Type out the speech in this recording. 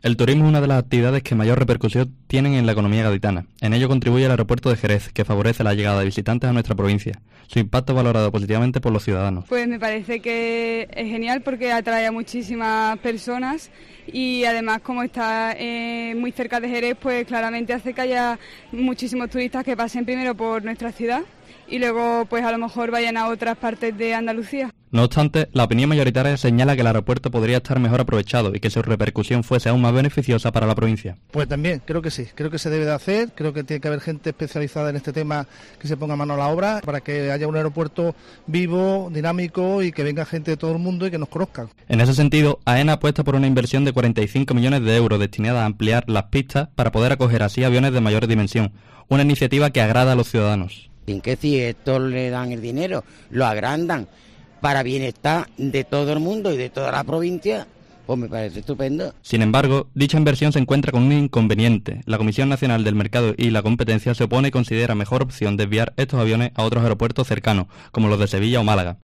El turismo es una de las actividades que mayor repercusión tienen en la economía gaditana. En ello contribuye el aeropuerto de Jerez, que favorece la llegada de visitantes a nuestra provincia. Su impacto es valorado positivamente por los ciudadanos. Pues me parece que es genial porque atrae a muchísimas personas y además como está muy cerca de Jerez, pues claramente hace que haya muchísimos turistas que pasen primero por nuestra ciudad y luego pues a lo mejor vayan a otras partes de Andalucía. No obstante, la opinión mayoritaria señala que el aeropuerto podría estar mejor aprovechado y que su repercusión fuese aún más beneficiosa para la provincia. Pues también, creo que sí, creo que se debe de hacer, creo que tiene que haber gente especializada en este tema que se ponga mano a la obra para que haya un aeropuerto vivo, dinámico y que venga gente de todo el mundo y que nos conozcan. En ese sentido, AENA apuesta por una inversión de 45 millones de euros destinada a ampliar las pistas para poder acoger así aviones de mayor dimensión, una iniciativa que agrada a los ciudadanos. Sin que si esto le dan el dinero, lo agrandan para bienestar de todo el mundo y de toda la provincia, pues me parece estupendo. Sin embargo, dicha inversión se encuentra con un inconveniente. La Comisión Nacional del Mercado y la Competencia se opone y considera mejor opción desviar estos aviones a otros aeropuertos cercanos, como los de Sevilla o Málaga.